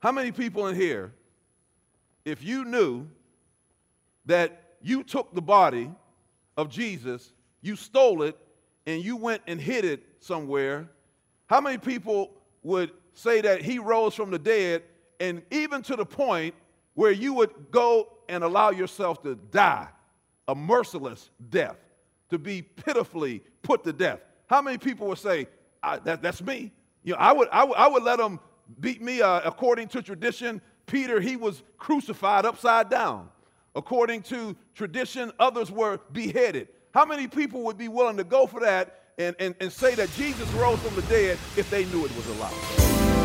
How many people in here, if you knew that you took the body of Jesus, you stole it, and you went and hid it somewhere, how many people would say that he rose from the dead, and even to the point where you would go and allow yourself to die a merciless death, to be pitifully put to death? How many people would say, that's me? I would let them beat me. According to tradition, Peter, he was crucified upside down. According to tradition, others were beheaded. How many people would be willing to go for that and say that Jesus rose from the dead if they knew it was a lie?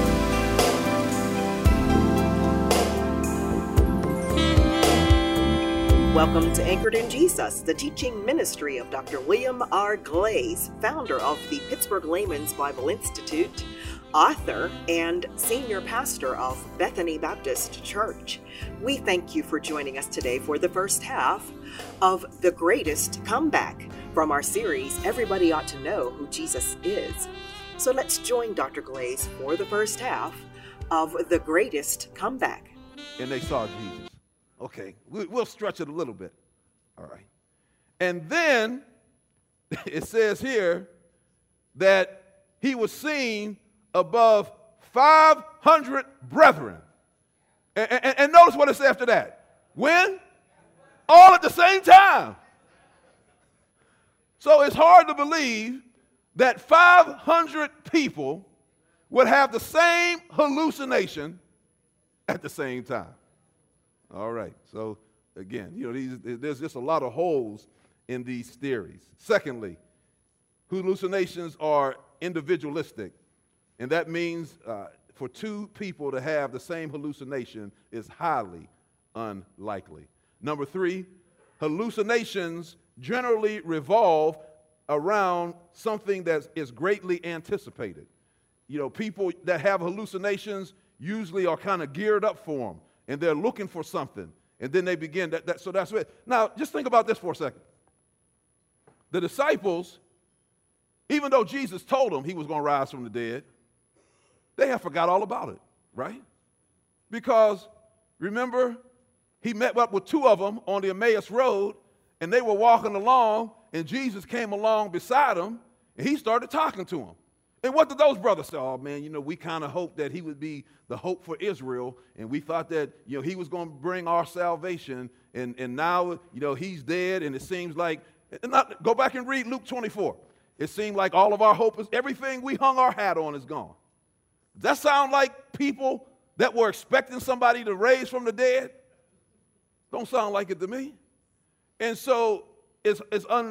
Welcome to Anchored in Jesus, the teaching ministry of Dr. William R. Glaze, founder of the Pittsburgh Layman's Bible Institute, author, and senior pastor of Bethany Baptist Church. We thank you for joining us today for the first half of The Greatest Comeback from our series, Everybody Ought to Know Who Jesus Is. So let's join Dr. Glaze for the first half of The Greatest Comeback. And they saw Jesus. Okay, we'll stretch it a little bit. All right. And then it says here that he was seen above 500 brethren. And notice what it says after that. When? All at the same time. So it's hard to believe that 500 people would have the same hallucination at the same time. All right, so again, there's just a lot of holes in these theories. Secondly, hallucinations are individualistic, and that means for two people to have the same hallucination is highly unlikely. Number three, hallucinations generally revolve around something that is greatly anticipated. People that have hallucinations usually are kind of geared up for them. And they're looking for something, and then they begin. So that's it. Now, just think about this for a second. The disciples, even though Jesus told them he was going to rise from the dead, they have forgot all about it, right? Because, remember, he met up with two of them on the Emmaus Road, and they were walking along, and Jesus came along beside them, and he started talking to them. And what did those brothers say? Oh, man, we kind of hoped that he would be the hope for Israel, and we thought that, he was going to bring our salvation, and now, he's dead, and it seems like, go back and read Luke 24. It seemed like all of our hope everything we hung our hat on is gone. Does that sound like people that were expecting somebody to raise from the dead? Don't sound like it to me. And so it's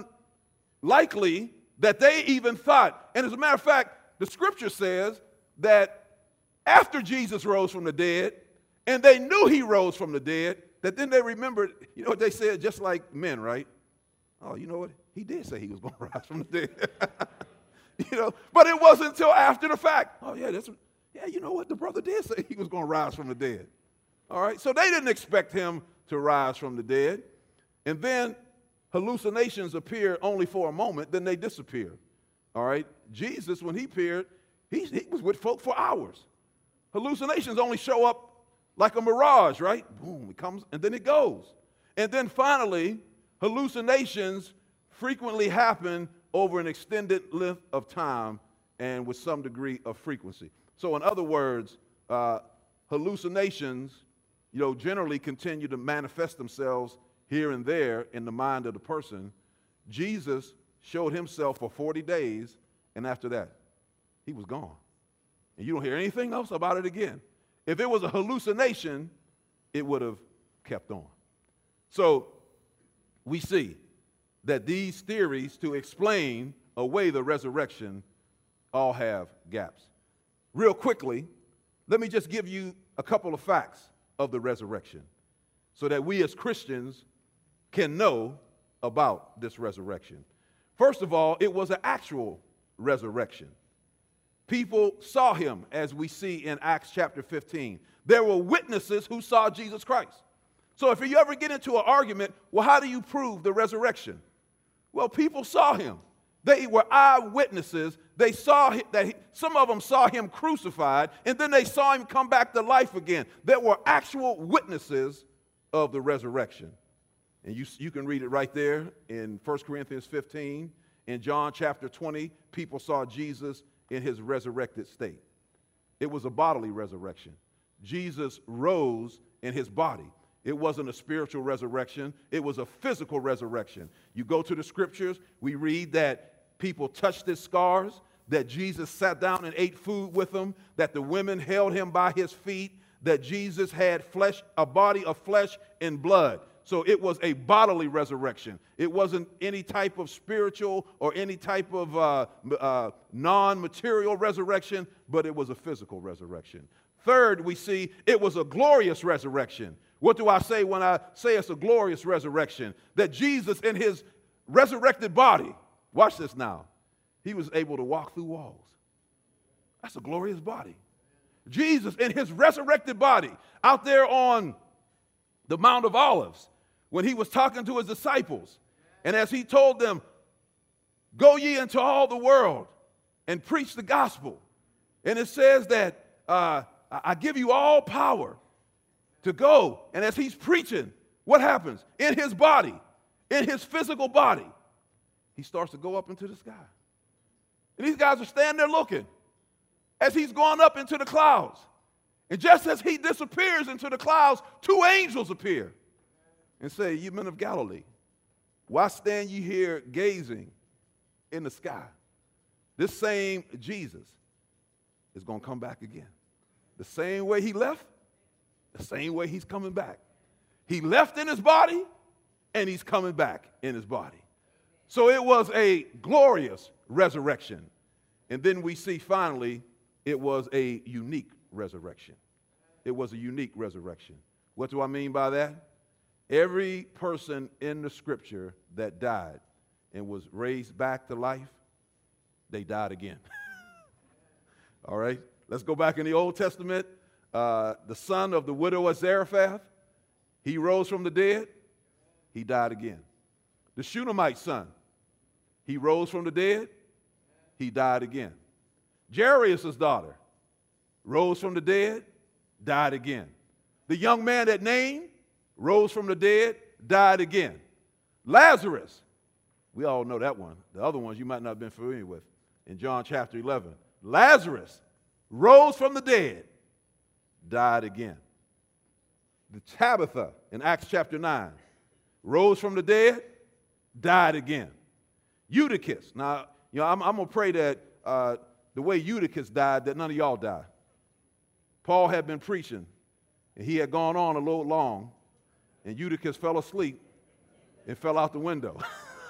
unlikely that they even thought, and as a matter of fact, the scripture says that after Jesus rose from the dead, and they knew he rose from the dead, that then they remembered, what they said, just like men, right? Oh, you know what? He did say he was going to rise from the dead. But it wasn't until after the fact. Oh, yeah, you know what? The brother did say he was going to rise from the dead. All right, so they didn't expect him to rise from the dead. And then hallucinations appear only for a moment, then they disappear. All right? Jesus, when he appeared, he was with folk for hours. Hallucinations only show up like a mirage, right? Boom, it comes and then it goes. And then finally, hallucinations frequently happen over an extended length of time and with some degree of frequency. So in other words, hallucinations, generally continue to manifest themselves here and there in the mind of the person. Jesus showed himself for 40 days, and after that, he was gone. And you don't hear anything else about it again. If it was a hallucination, it would have kept on. So we see that these theories to explain away the resurrection all have gaps. Real quickly, let me just give you a couple of facts of the resurrection so that we as Christians can know about this resurrection. First of all, it was an actual resurrection. People saw him, as we see in Acts chapter 15. There were witnesses who saw Jesus Christ. So if you ever get into an argument, well, how do you prove the resurrection? Well, people saw him. They were eyewitnesses. They saw some of them saw him crucified, and then they saw him come back to life again. There were actual witnesses of the resurrection. And you can read it right there in 1 Corinthians 15. In John chapter 20, people saw Jesus in his resurrected state. It was a bodily resurrection. Jesus rose in his body. It wasn't a spiritual resurrection. It was a physical resurrection. You go to the scriptures, we read that people touched his scars, that Jesus sat down and ate food with them, that the women held him by his feet, that Jesus had flesh, a body of flesh and blood. So it was a bodily resurrection. It wasn't any type of spiritual or any type of non-material resurrection, but it was a physical resurrection. Third, we see it was a glorious resurrection. What do I say when I say it's a glorious resurrection? That Jesus in his resurrected body, watch this now, he was able to walk through walls. That's a glorious body. Jesus in his resurrected body out there on the Mount of Olives, when he was talking to his disciples, and as he told them, go ye into all the world and preach the gospel. And it says that I give you all power to go. And as he's preaching, what happens? In his body, in his physical body, he starts to go up into the sky. And these guys are standing there looking as he's going up into the clouds. And just as he disappears into the clouds, two angels appear and say, "You men of Galilee, why stand ye here gazing in the sky? This same Jesus is going to come back again. The same way he left, the same way he's coming back. He left in his body, and he's coming back in his body." So it was a glorious resurrection. And then we see finally it was a unique resurrection. It was a unique resurrection. What do I mean by that? Every person in the scripture that died and was raised back to life, they died again. All right? Let's go back in the Old Testament. The son of the widow of Zarephath, he rose from the dead. He died again. The Shunammite son, he rose from the dead. He died again. Jairus' daughter rose from the dead, died again. The young man at Nain rose from the dead, died again. Lazarus, we all know that one. The other ones you might not have been familiar with in John chapter 11. Lazarus rose from the dead, died again. The Tabitha in Acts chapter 9 rose from the dead, died again. Eutychus, now, I'm going to pray that the way Eutychus died, that none of y'all die. Paul had been preaching, and he had gone on a little long, and Eutychus fell asleep and fell out the window.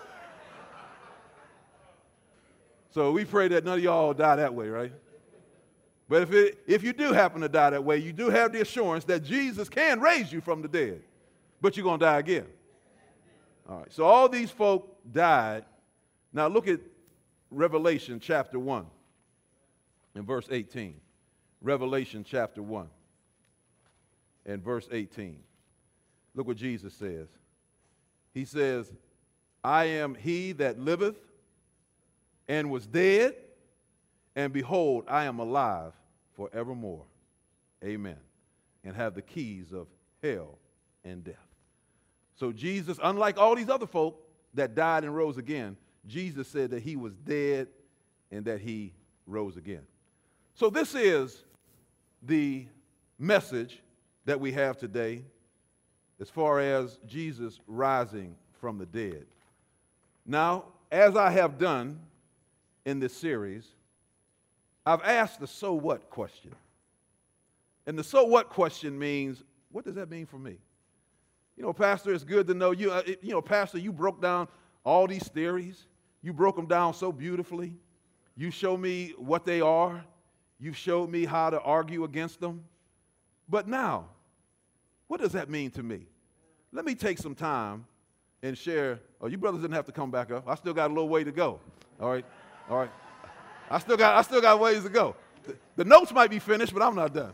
So we pray that none of y'all die that way, right? But if you do happen to die that way, you do have the assurance that Jesus can raise you from the dead, but you're going to die again. All right, so all these folk died. Now look at Revelation chapter 1 and verse 18. Revelation chapter 1 and verse 18. Look what Jesus says. He says, "I am he that liveth and was dead, and behold, I am alive forevermore. Amen. And have the keys of hell and death." So Jesus, unlike all these other folk that died and rose again, Jesus said that he was dead and that he rose again. So this is the message that we have today as far as Jesus rising from the dead. Now, as I have done in this series, I've asked the so what question. And the so what question means, what does that mean for me? You know, Pastor, it's good to know you. Pastor, you broke down all these theories. You broke them down so beautifully. You showed me what they are. You've showed me how to argue against them. But now, what does that mean to me? Let me take some time and share. Oh, you brothers didn't have to come back up. I still got a little way to go. All right. I still got ways to go. The notes might be finished, but I'm not done.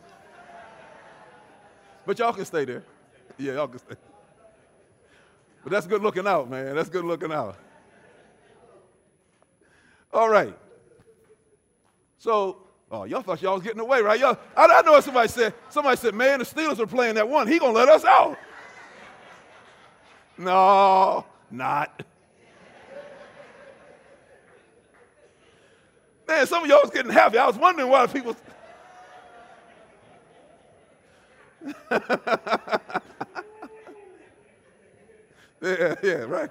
But y'all can stay there. Yeah, y'all can stay. But that's good looking out, man. That's good looking out. All right. So, y'all thought y'all was getting away, right? I know what somebody said. Somebody said, man, the Steelers are playing that one. He going to let us out. No, not. Man, some of y'all was getting happy. I was wondering why people... yeah, right.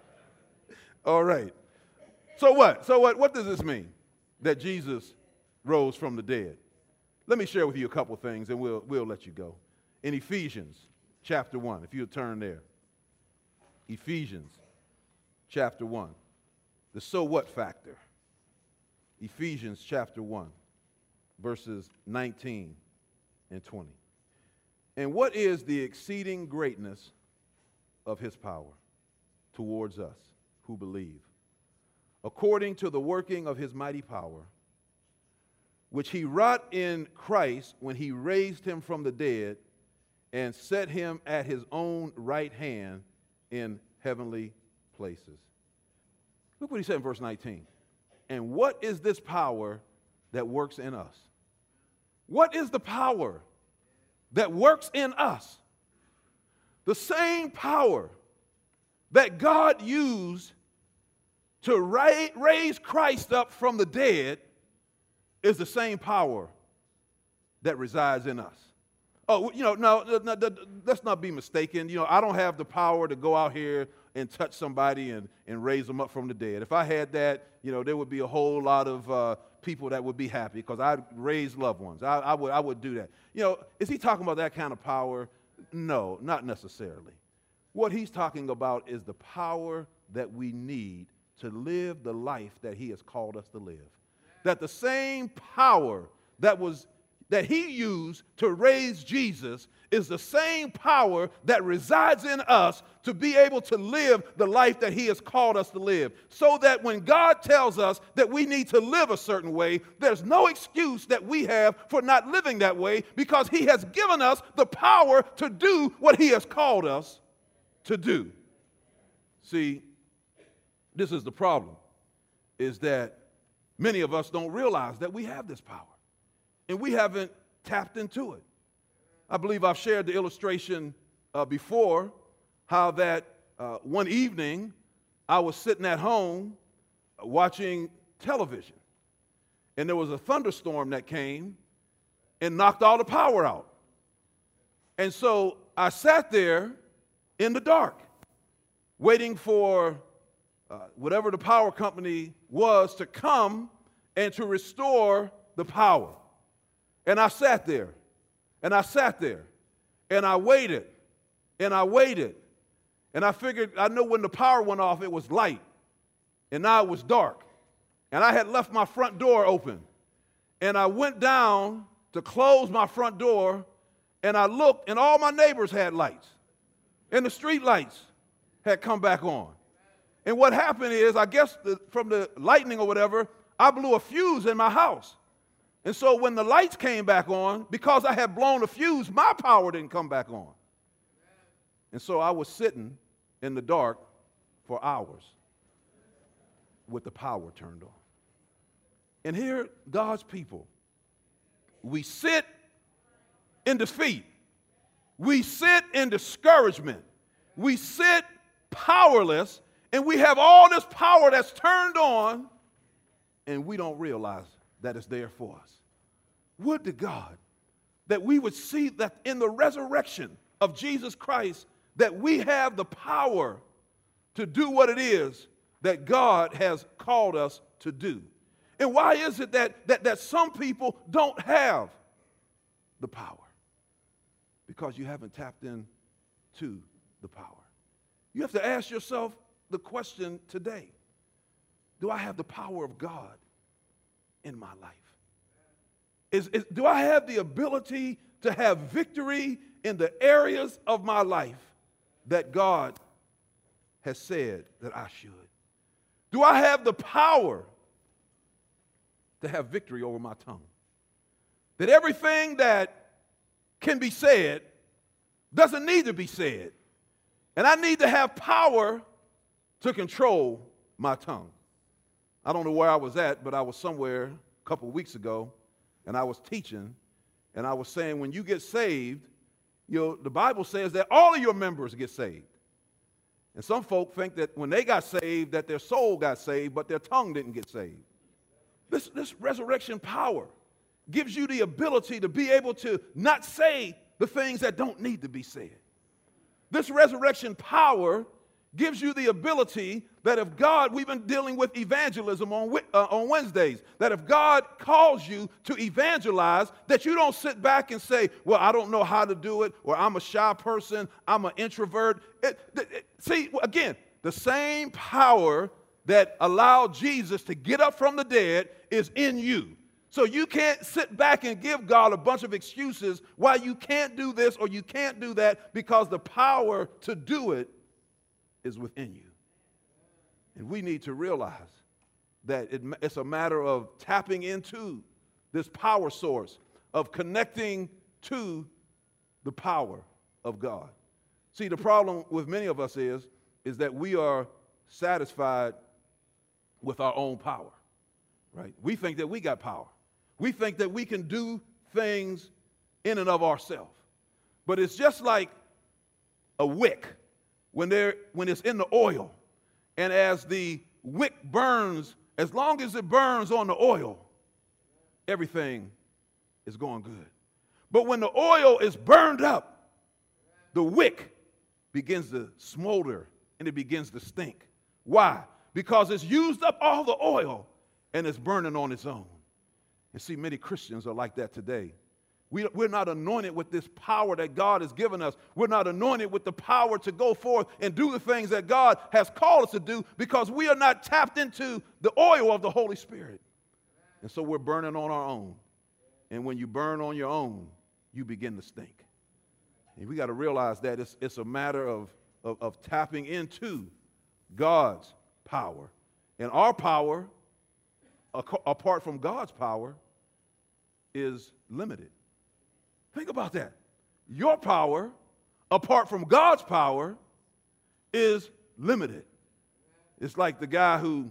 All right. So what? What does this mean that Jesus rose from the dead? Let me share with you a couple things and we'll let you go. In Ephesians chapter 1, if you'll turn there. Ephesians chapter 1. The so what factor. Ephesians chapter 1, verses 19 and 20. And what is the exceeding greatness of his power towards us who believe, according to the working of his mighty power, which he wrought in Christ when he raised him from the dead and set him at his own right hand in heavenly places. Look what he said in verse 19. And what is this power that works in us? What is the power that works in us? The same power that God used to raise Christ up from the dead is the same power that resides in us. Oh, no, let's not be mistaken. I don't have the power to go out here and touch somebody and raise them up from the dead. If I had that, there would be a whole lot of people that would be happy because I'd raise loved ones. I would do that. Is he talking about that kind of power? No, not necessarily. What he's talking about is the power that we need to live the life that he has called us to live. That the same power that he used to raise Jesus is the same power that resides in us to be able to live the life that he has called us to live. So that when God tells us that we need to live a certain way, there's no excuse that we have for not living that way because he has given us the power to do what he has called us to do. See, this is the problem, is that many of us don't realize that we have this power. And we haven't tapped into it. I believe I've shared the illustration before, how that one evening I was sitting at home watching television. And there was a thunderstorm that came and knocked all the power out. And so I sat there in the dark, waiting for whatever the power company was to come and to restore the power. And I sat there, and I sat there, and I waited, and I waited. And I figured, I know when the power went off, it was light, and now it was dark. And I had left my front door open. And I went down to close my front door, and I looked, and all my neighbors had lights. And the street lights had come back on. And what happened is, I guess from the lightning or whatever, I blew a fuse in my house. And so when the lights came back on, because I had blown a fuse, my power didn't come back on. And so I was sitting in the dark for hours with the power turned on. And here, God's people, we sit in defeat. We sit in discouragement. We sit powerless, and we have all this power that's turned on, and we don't realize that is there for us. Would to God that we would see that in the resurrection of Jesus Christ, that we have the power to do what it is that God has called us to do. And why is it that some people don't have the power? Because you haven't tapped into the power. You have to ask yourself the question today: do I have the power of God in my life? Do I have the ability to have victory in the areas of my life that God has said that I should? Do I have the power to have victory over my tongue? That everything that can be said doesn't need to be said. And I need to have power to control my tongue. I don't know where I was at, but I was somewhere a couple of weeks ago, and I was teaching, and I was saying when you get saved, the Bible says that all of your members get saved. And some folk think that when they got saved, that their soul got saved, but their tongue didn't get saved. This resurrection power gives you the ability to be able to not say the things that don't need to be said. This resurrection power gives you the ability that if God, we've been dealing with evangelism on Wednesdays, that if God calls you to evangelize, that you don't sit back and say, well, I don't know how to do it, or I'm a shy person, I'm an introvert. See, again, the same power that allowed Jesus to get up from the dead is in you. So you can't sit back and give God a bunch of excuses why you can't do this or you can't do that, because the power to do it is within you. And we need to realize that it's a matter of tapping into this power source, of connecting to the power of God. See, the problem with many of us is that we are satisfied with our own power, right? We think that we got power. We think that we can do things in and of ourselves. But it's just like a wick when it's in the oil. And as the wick burns, as long as it burns on the oil, everything is going good. But when the oil is burned up, the wick begins to smolder and it begins to stink. Why? Because it's used up all the oil and it's burning on its own. And see, many Christians are like that today. We're not anointed with this power that God has given us. We're not anointed with the power to go forth and do the things that God has called us to do, because we are not tapped into the oil of the Holy Spirit. And so we're burning on our own. And when you burn on your own, you begin to stink. And we got to realize that it's a matter of tapping into God's power. And our power, apart from God's power, is limited. Think about that. Your power, apart from God's power, is limited. It's like the guy who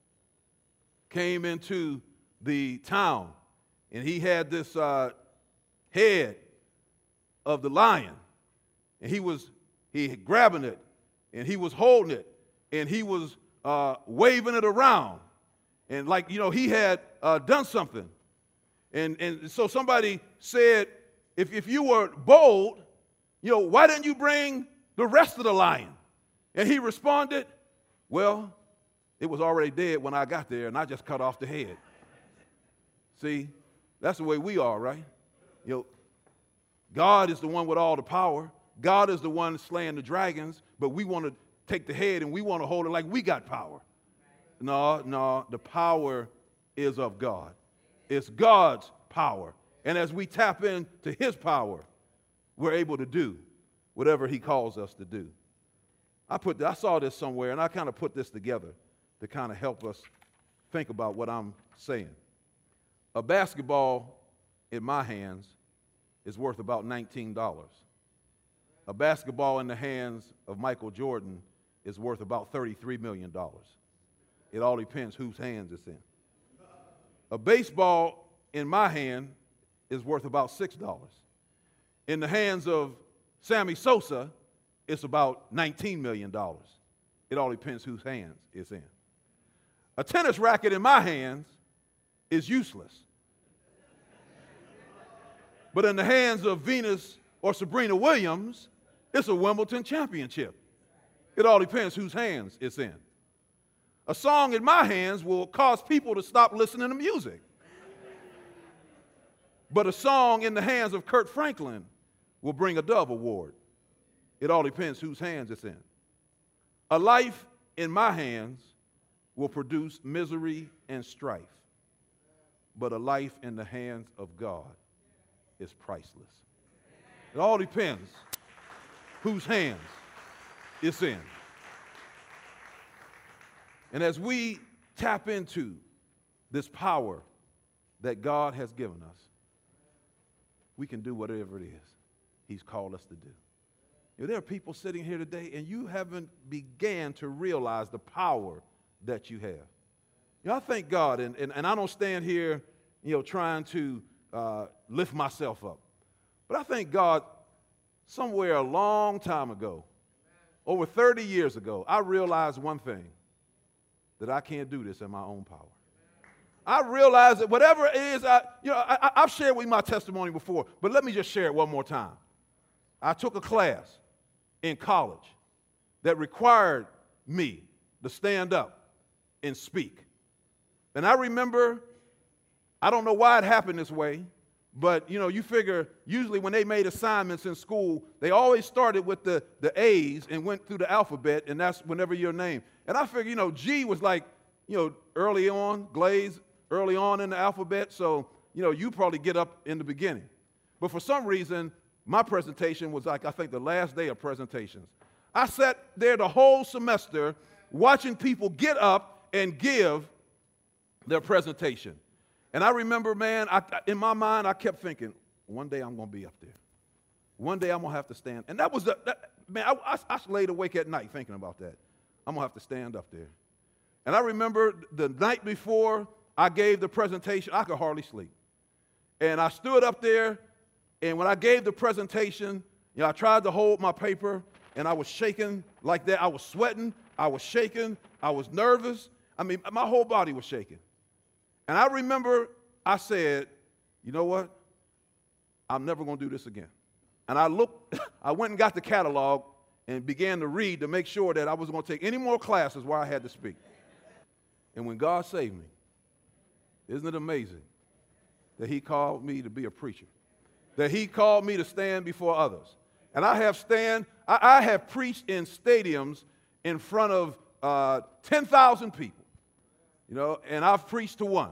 came into the town and he had this head of the lion, and he had grabbing it, and he was holding it, and he was waving it around, and like, he had done something. And so somebody said, if you were bold, why didn't you bring the rest of the lion? And he responded, well, it was already dead when I got there, and I just cut off the head. See, that's the way we are, right? God is the one with all the power. God is the one slaying the dragons, but we want to take the head and we want to hold it like we got power. No, the power is of God. It's God's power. And as we tap into his power, we're able to do whatever he calls us to do. I saw this somewhere, and I kind of put this together to kind of help us think about what I'm saying. A basketball in my hands is worth about $19. A basketball in the hands of Michael Jordan is worth about $33 million. It all depends whose hands it's in. A baseball in my hand is worth about $6. In the hands of Sammy Sosa, it's about $19 million. It all depends whose hands it's in. A tennis racket in my hands is useless. But in the hands of Venus or Serena Williams, it's a Wimbledon championship. It all depends whose hands it's in. A song in my hands will cause people to stop listening to music. But a song in the hands of Kirk Franklin will bring a Dove Award. It all depends whose hands it's in. A life in my hands will produce misery and strife. But a life in the hands of God is priceless. It all depends whose hands it's in. And as we tap into this power that God has given us, we can do whatever it is he's called us to do. There are people sitting here today, and you haven't began to realize the power that you have. I thank God, and I don't stand here, trying to lift myself up. But I thank God somewhere a long time ago, over 30 years ago, I realized one thing, that I can't do this in my own power. I realized that whatever it is, I've shared with you my testimony before, but let me just share it one more time. I took a class in college that required me to stand up and speak. And I remember, I don't know why it happened this way, but, you figure usually when they made assignments in school, they always started with the A's and went through the alphabet, and that's whenever your name. And I figure, G was like, early on, Glaze, early on in the alphabet, so, you probably get up in the beginning. But for some reason, my presentation was like, I think, the last day of presentations. I sat there the whole semester watching people get up and give their presentation. And I remember, man, in my mind, I kept thinking, one day I'm going to be up there. One day I'm going to have to stand. And that was, I laid awake at night thinking about that. I'm going to have to stand up there. And I remember the night before I gave the presentation, I could hardly sleep. And I stood up there, and when I gave the presentation, I tried to hold my paper, and I was shaking like that. I was sweating. I was shaking. I was nervous. My whole body was shaking. And I remember I said, you know what? I'm never going to do this again. And I went and got the catalog and began to read to make sure that I wasn't going to take any more classes where I had to speak. And when God saved me, isn't it amazing that he called me to be a preacher, that he called me to stand before others? And I have preached in stadiums in front of 10,000 people. And I've preached to one.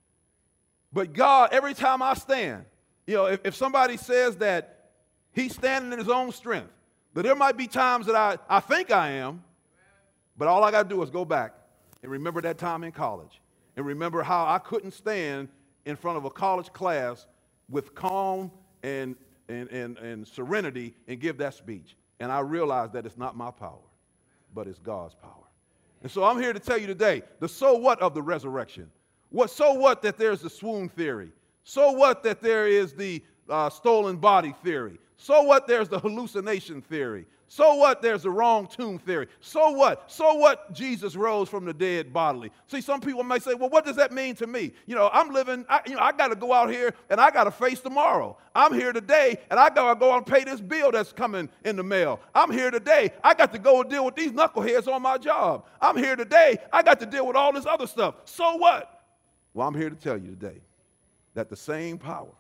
But God, every time I stand, if somebody says that he's standing in his own strength, that there might be times that I think I am, but all I got to do is go back and remember that time in college and remember how I couldn't stand in front of a college class with calm and serenity and give that speech. And I realized that it's not my power, but it's God's power. And so I'm here to tell you today, the so what of the resurrection. So what that there's the swoon theory. So what that there is the stolen body theory. So what there's the hallucination theory. So what there's the wrong tomb theory. So what Jesus rose from the dead bodily. See, some people may say, well, what does that mean to me? I'm living, I got to go out here and I got to face tomorrow. I'm here today and I got to go out and pay this bill that's coming in the mail. I'm here today. I got to go and deal with these knuckleheads on my job. I'm here today. I got to deal with all this other stuff. So what? Well, I'm here to tell you today that the same power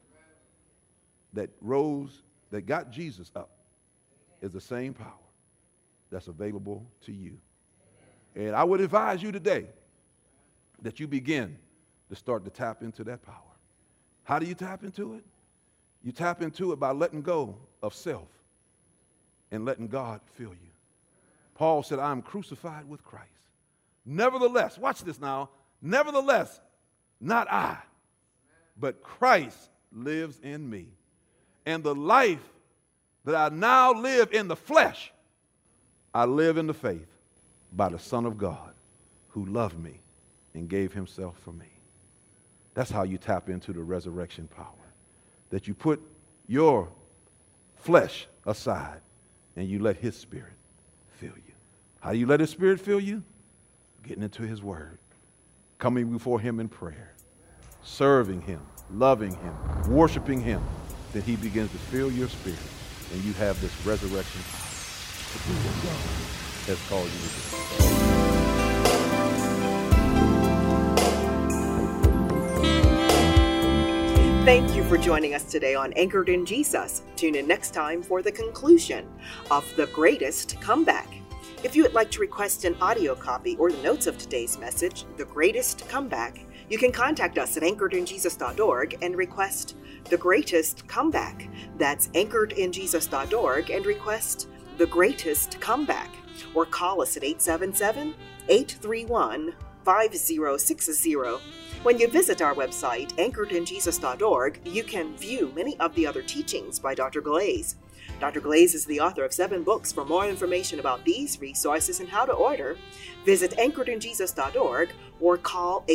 that got Jesus up is the same power that's available to you. And I would advise you today that you begin to start to tap into that power. How do you tap into it? You tap into it by letting go of self and letting God fill you. Paul said, I am crucified with Christ. Nevertheless, watch this now, nevertheless, not I, but Christ lives in me. And the life that I now live in the flesh, I live in the faith by the Son of God who loved me and gave himself for me. That's how you tap into the resurrection power, that you put your flesh aside and you let his spirit fill you. How do you let his spirit fill you? Getting into his word, coming before him in prayer, serving him, loving him, worshiping him, that he begins to fill your spirit and you have this resurrection power to do what God has called you to do. Thank you for joining us today on Anchored in Jesus. Tune in next time for the conclusion of The Greatest Comeback. If you would like to request an audio copy or the notes of today's message, The Greatest Comeback, you can contact us at anchoredinjesus.org and request The Greatest Comeback. That's anchoredinjesus.org and request The Greatest Comeback. Or call us at 877-831-5060. When you visit our website, anchoredinjesus.org, you can view many of the other teachings by Dr. Glaze. Dr. Glaze is the author of 7 books. For more information about these resources and how to order, visit anchoredinjesus.org or call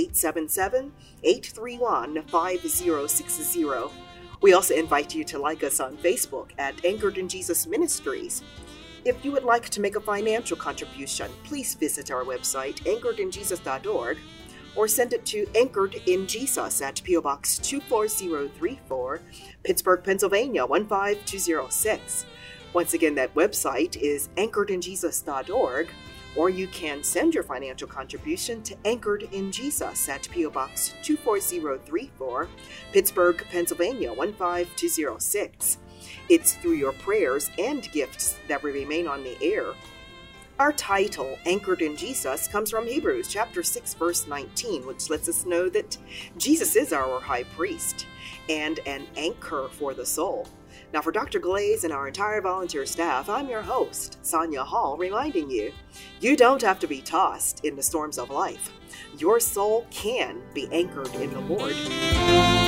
877-831-5060. We also invite you to like us on Facebook at Anchored in Jesus Ministries. If you would like to make a financial contribution, please visit our website, anchoredinjesus.org, or send it to Anchored in Jesus at P.O. Box 24034, Pittsburgh, Pennsylvania 15206. Once again, that website is anchoredinjesus.org, or you can send your financial contribution to Anchored in Jesus at P.O. Box 24034, Pittsburgh, Pennsylvania 15206. It's through your prayers and gifts that we remain on the air. Our title, Anchored in Jesus, comes from Hebrews chapter 6, verse 19, which lets us know that Jesus is our high priest and an anchor for the soul. Now, for Dr. Glaze and our entire volunteer staff, I'm your host, Sonia Hall, reminding you, you don't have to be tossed in the storms of life. Your soul can be anchored in the Lord.